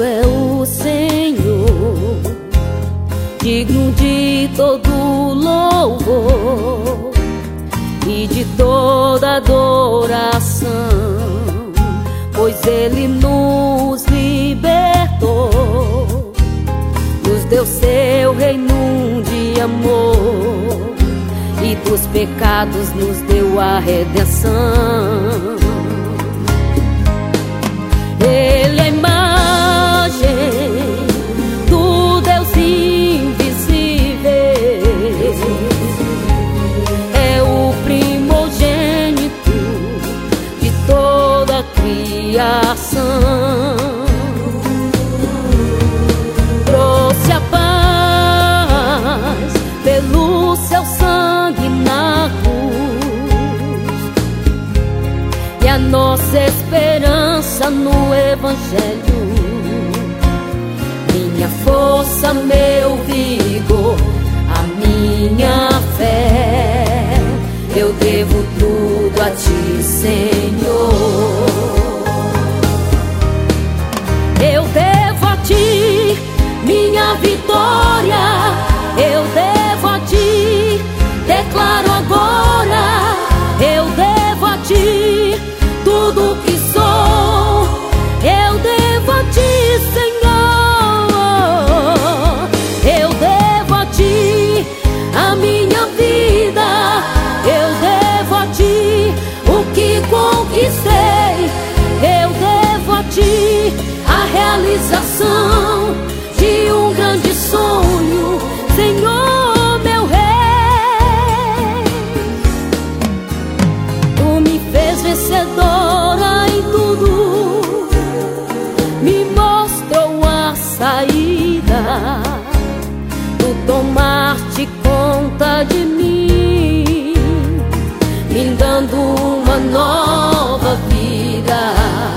é o Senhor, digno de todo louvor e de toda adoração, pois Ele nos libertou, nos deu seu reino de amor e dos pecados nos deu a redenção. Ele é a imagem do Deus invisível, é o primogênito de toda a criação. Trouxe a paz pelo seu sangue na cruz, e a nossa esperança no Evangelho. Minha força, meu vigor, a minha fé, eu devo tudo a ti, Senhor. Eu devo a ti minha vitória, eu devo a ti, declaro agora, eu devo a ti tudo que sou, eu devo a ti, Senhor. Eu devo a ti a minha vida, eu devo a ti o que conquistei, eu devo a ti a realização de um grande sonho, Senhor, meu Rei. Tu me fez vencedora em tudo, me mostrou a saída, tu tomaste conta de mim, me dando uma nova vida.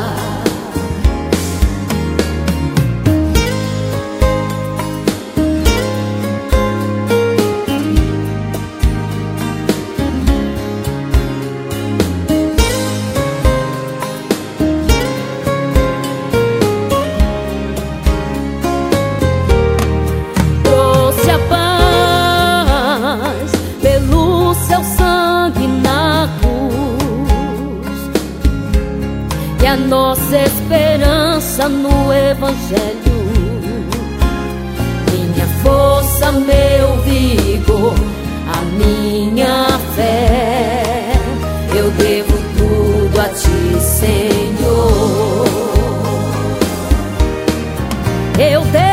E a nossa esperança no Evangelho. Minha força, meu vigor, a minha fé, eu devo tudo a ti, Senhor. Eu devo